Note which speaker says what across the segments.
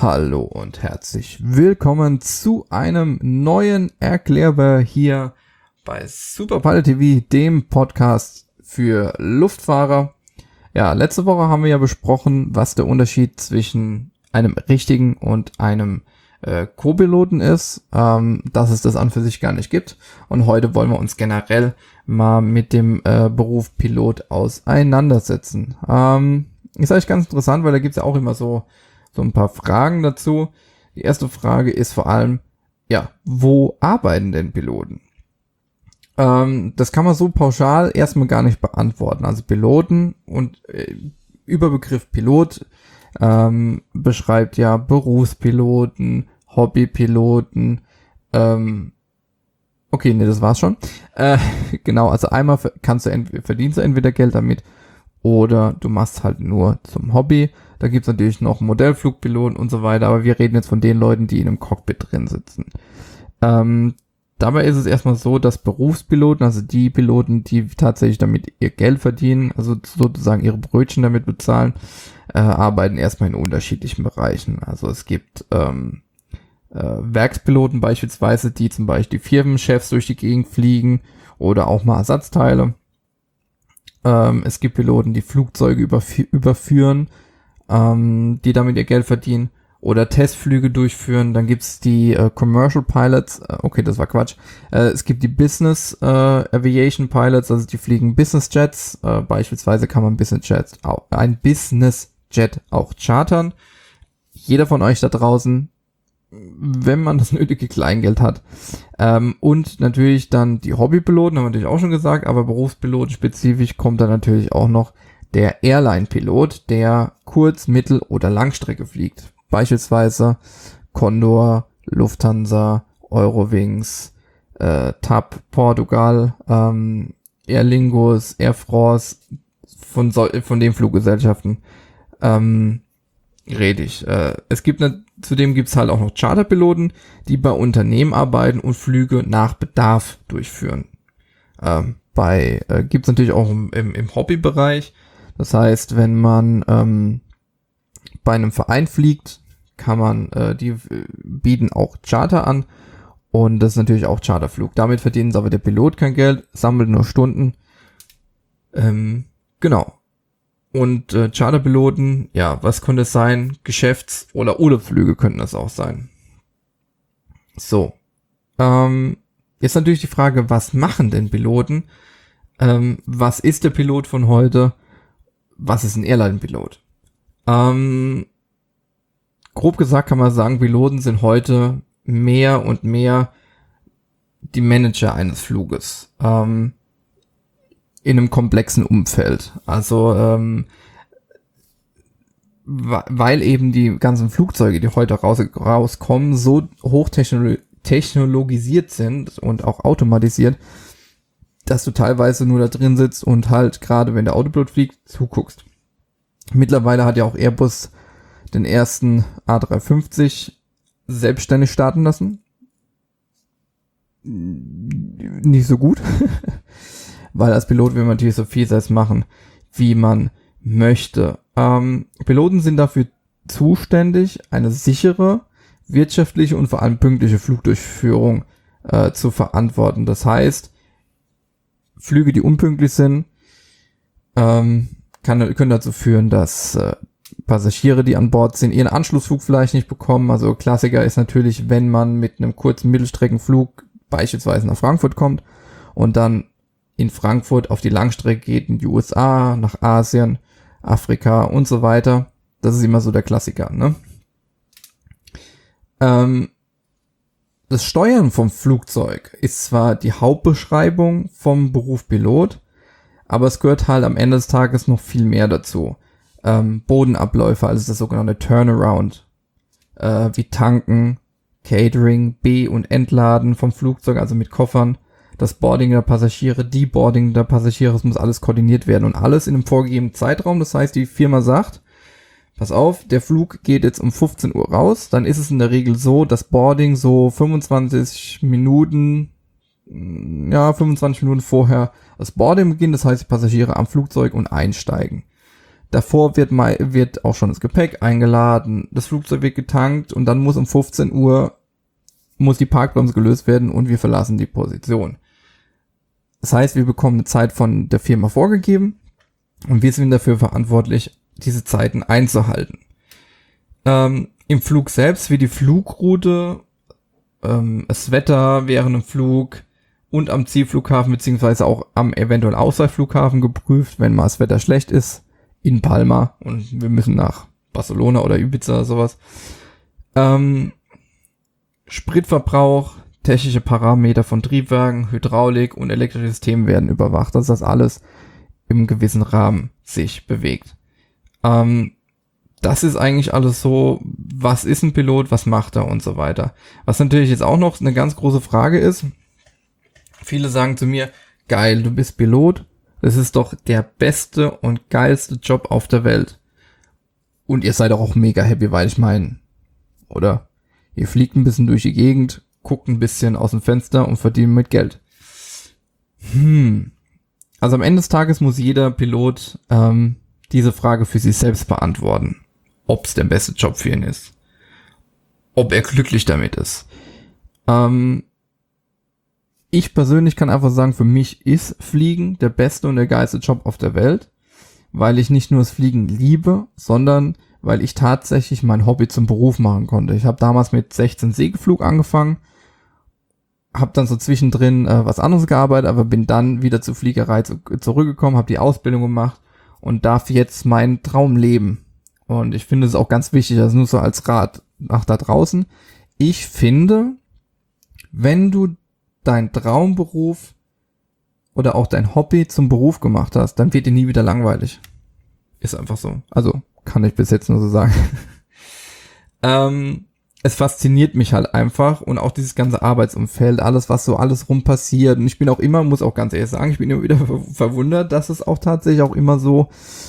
Speaker 1: Hallo und herzlich willkommen zu einem neuen Erklärbar hier bei Superpilot TV, dem Podcast für Luftfahrer. Ja, letzte Woche haben wir ja besprochen, was der Unterschied zwischen einem richtigen und einem Co-Piloten ist, dass es das an für sich gar nicht gibt. Und heute wollen wir uns generell mal mit dem Beruf Pilot auseinandersetzen. Ist eigentlich ganz interessant, weil da gibt's ja auch immer so ein paar Fragen dazu. Die erste Frage ist vor allem, ja, wo arbeiten denn Piloten? Das kann man so pauschal erstmal gar nicht beantworten. Also Piloten und Überbegriff Pilot beschreibt ja Berufspiloten, Hobbypiloten. Okay, nee, das war's schon. Genau, also einmal verdienst du entweder Geld damit oder du machst halt nur zum Hobby. Da gibt's natürlich noch Modellflugpiloten und so weiter, aber wir reden jetzt von den Leuten, die in einem Cockpit drin sitzen. Dabei ist es erstmal so, dass Berufspiloten, also die Piloten, die tatsächlich damit ihr Geld verdienen, also sozusagen ihre Brötchen damit bezahlen, arbeiten erstmal in unterschiedlichen Bereichen. Also es gibt Werkspiloten beispielsweise, die zum Beispiel die Firmenchefs durch die Gegend fliegen oder auch mal Ersatzteile. Es gibt Piloten, die Flugzeuge überführen, die damit ihr Geld verdienen oder Testflüge durchführen. Dann gibt's die Commercial Pilots. Okay, das war Quatsch. Es gibt die Business Aviation Pilots, also die fliegen Business Jets. Beispielsweise kann man ein Business Jet auch chartern. Jeder von euch da draußen, wenn man das nötige Kleingeld hat. Und natürlich dann die Hobbypiloten, haben wir natürlich auch schon gesagt, aber Berufspiloten spezifisch kommt dann natürlich auch noch der Airline-Pilot, der Kurz-, Mittel- oder Langstrecke fliegt. Beispielsweise Condor, Lufthansa, Eurowings, TAP, Portugal, Aer Lingus, Air France, von den Fluggesellschaften rede ich. Zudem gibt's halt auch noch Charterpiloten, die bei Unternehmen arbeiten und Flüge nach Bedarf durchführen. Gibt's natürlich auch im Hobbybereich. Das heißt, wenn man bei einem Verein fliegt, kann man, die bieten auch Charter an und das ist natürlich auch Charterflug. Damit verdient aber der Pilot kein Geld, sammelt nur Stunden. Genau. Und Charterpiloten, ja, was könnte es sein? Geschäfts- oder Urlaubsflüge könnten das auch sein. So. Jetzt natürlich die Frage, was machen denn Piloten? Was ist der Pilot von heute? Was ist ein Airline-Pilot? Grob gesagt kann man sagen, Piloten sind heute mehr und mehr die Manager eines Fluges. In einem komplexen Umfeld. Also, weil eben die ganzen Flugzeuge, die heute rauskommen, so hochtechnologisiert sind und auch automatisiert, dass du teilweise nur da drin sitzt und halt gerade wenn der Autopilot fliegt, zuguckst. Mittlerweile hat ja auch Airbus den ersten A350 selbstständig starten lassen. Nicht so gut, weil als Pilot will man natürlich so viel selbst machen, wie man möchte. Piloten sind dafür zuständig, eine sichere, wirtschaftliche und vor allem pünktliche Flugdurchführung zu verantworten. Das heißt, Flüge, die unpünktlich sind, können dazu führen, dass Passagiere, die an Bord sind, ihren Anschlussflug vielleicht nicht bekommen. Also Klassiker ist natürlich, wenn man mit einem kurzen Mittelstreckenflug beispielsweise nach Frankfurt kommt und dann in Frankfurt auf die Langstrecke geht, in die USA, nach Asien, Afrika und so weiter. Das ist immer so der Klassiker, ne? Das Steuern vom Flugzeug ist zwar die Hauptbeschreibung vom Beruf Pilot, aber es gehört halt am Ende des Tages noch viel mehr dazu. Bodenabläufe, also das sogenannte Turnaround, wie Tanken, Catering, Be- und Entladen vom Flugzeug, also mit Koffern, das Boarding der Passagiere, Deboarding der Passagiere, es muss alles koordiniert werden und alles in einem vorgegebenen Zeitraum. Das heißt, die Firma sagt, pass auf, der Flug geht jetzt um 15 Uhr raus, dann ist es in der Regel so, dass Boarding so 25 Minuten vorher das Boarding beginnt, das heißt, die Passagiere am Flugzeug und einsteigen. Davor wird auch schon das Gepäck eingeladen, das Flugzeug wird getankt und dann muss um 15 Uhr muss die Parkbremse gelöst werden und wir verlassen die Position. Das heißt, wir bekommen eine Zeit von der Firma vorgegeben und wir sind dafür verantwortlich, diese Zeiten einzuhalten. Im Flug selbst wird die Flugroute, das Wetter während dem Flug und am Zielflughafen beziehungsweise auch am eventuell Ausweichflughafen geprüft, wenn mal das Wetter schlecht ist, in Palma und wir müssen nach Barcelona oder Ibiza oder sowas. Spritverbrauch, technische Parameter von Triebwerken, Hydraulik und elektrische Systeme werden überwacht, dass das alles im gewissen Rahmen sich bewegt. Das ist eigentlich alles so, was ist ein Pilot, was macht er und so weiter. Was natürlich jetzt auch noch eine ganz große Frage ist, viele sagen zu mir, geil, du bist Pilot, das ist doch der beste und geilste Job auf der Welt. Und ihr seid auch mega happy, weil ich meine, oder? Ihr fliegt ein bisschen durch die Gegend, guckt ein bisschen aus dem Fenster und verdient mit Geld. Also am Ende des Tages muss jeder Pilot diese Frage für sich selbst beantworten. Ob es der beste Job für ihn ist. Ob er glücklich damit ist. Ich persönlich kann einfach sagen, für mich ist Fliegen der beste und der geilste Job auf der Welt. Weil ich nicht nur das Fliegen liebe, sondern weil ich tatsächlich mein Hobby zum Beruf machen konnte. Ich habe damals mit 16 Segelflug angefangen, habe dann so zwischendrin was anderes gearbeitet, aber bin dann wieder zur Fliegerei zurückgekommen, habe die Ausbildung gemacht und darf jetzt meinen Traum leben. Und ich finde es auch ganz wichtig, das nur so als Rat nach da draußen. Ich finde, wenn du deinen Traumberuf oder auch dein Hobby zum Beruf gemacht hast, dann wird dir nie wieder langweilig. Ist einfach so. Also kann ich bis jetzt nur so sagen. Es fasziniert mich halt einfach und auch dieses ganze Arbeitsumfeld, alles, was so alles rum passiert. Und ich bin auch immer, muss auch ganz ehrlich sagen, ich bin immer wieder verwundert, dass es auch tatsächlich auch immer so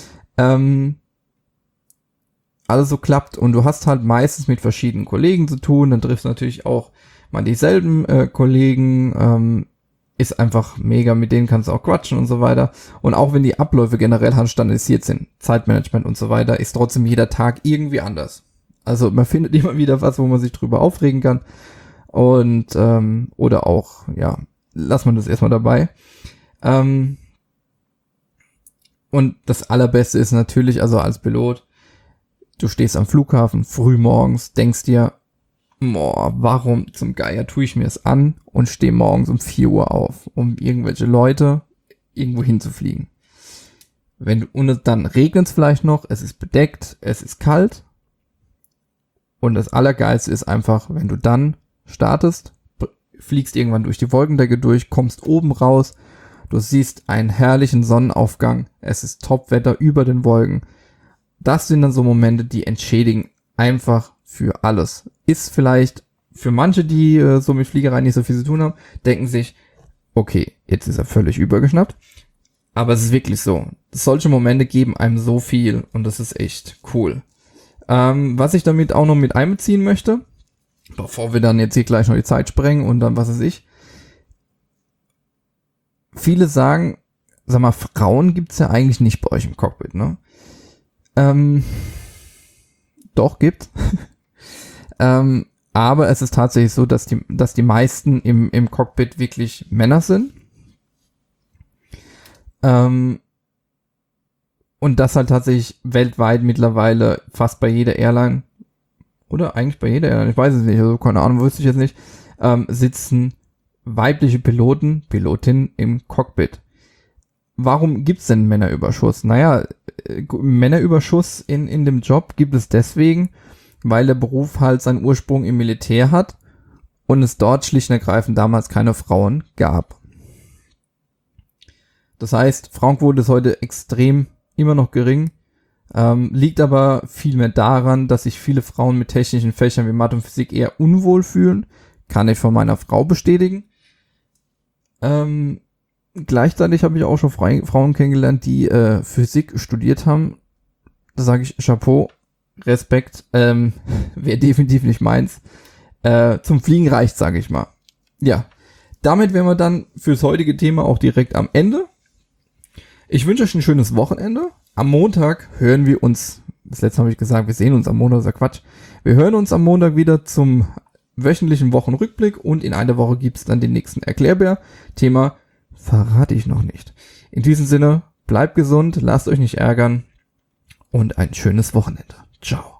Speaker 1: alles so klappt. Und du hast halt meistens mit verschiedenen Kollegen zu tun, dann triffst du natürlich auch mal dieselben Kollegen, ist einfach mega, mit denen kannst du auch quatschen und so weiter. Und auch wenn die Abläufe generell halt standardisiert sind, Zeitmanagement und so weiter, ist trotzdem jeder Tag irgendwie anders. Also man findet immer wieder was, wo man sich drüber aufregen kann. Und oder auch, ja, lass man das erstmal dabei. Und das Allerbeste ist natürlich, also als Pilot, du stehst am Flughafen früh morgens, denkst dir, warum zum Geier tue ich mir es an und stehe morgens um 4 Uhr auf, um irgendwelche Leute irgendwo hinzufliegen. Und dann regnet es vielleicht noch, es ist bedeckt, es ist kalt. Und das Allergeilste ist einfach, wenn du dann startest, fliegst irgendwann durch die Wolkendecke durch, kommst oben raus, du siehst einen herrlichen Sonnenaufgang, es ist Topwetter über den Wolken. Das sind dann so Momente, die entschädigen einfach für alles. Ist vielleicht für manche, die so mit Fliegerei nicht so viel zu tun haben, denken sich, okay, jetzt ist er völlig übergeschnappt. Aber es ist wirklich so. Solche Momente geben einem so viel und das ist echt cool. Was ich damit auch noch mit einbeziehen möchte, bevor wir dann jetzt hier gleich noch die Zeit sprengen und dann was weiß ich. Viele sagen, sag mal, Frauen gibt's ja eigentlich nicht bei euch im Cockpit, ne? Doch, gibt. Aber es ist tatsächlich so, dass die meisten im Cockpit wirklich Männer sind. Und das halt tatsächlich weltweit mittlerweile fast bei jeder Airline, oder eigentlich bei jeder Airline, ich weiß es nicht, also keine Ahnung, wüsste ich jetzt nicht, sitzen weibliche Pilotinnen im Cockpit. Warum gibt's denn Männerüberschuss? Naja, Männerüberschuss in dem Job gibt es deswegen, weil der Beruf halt seinen Ursprung im Militär hat und es dort schlicht und ergreifend damals keine Frauen gab. Das heißt, Frauenquote ist heute extrem immer noch gering, liegt aber vielmehr daran, dass sich viele Frauen mit technischen Fächern wie Mathe und Physik eher unwohl fühlen. Kann ich von meiner Frau bestätigen. Gleichzeitig habe ich auch schon Frauen kennengelernt, die Physik studiert haben. Da sage ich Chapeau, Respekt, wäre definitiv nicht meins. Zum Fliegen reicht, sage ich mal. Ja, damit wären wir dann fürs heutige Thema auch direkt am Ende. Ich wünsche euch ein schönes Wochenende. am Montag hören wir uns, das letzte habe ich gesagt, wir sehen uns am Montag, das ist ja Quatsch. Wir hören uns am Montag wieder zum wöchentlichen Wochenrückblick und in einer Woche gibt's dann den nächsten Erklärbär. Thema verrate ich noch nicht. In diesem Sinne, bleibt gesund, lasst euch nicht ärgern und ein schönes Wochenende. Ciao.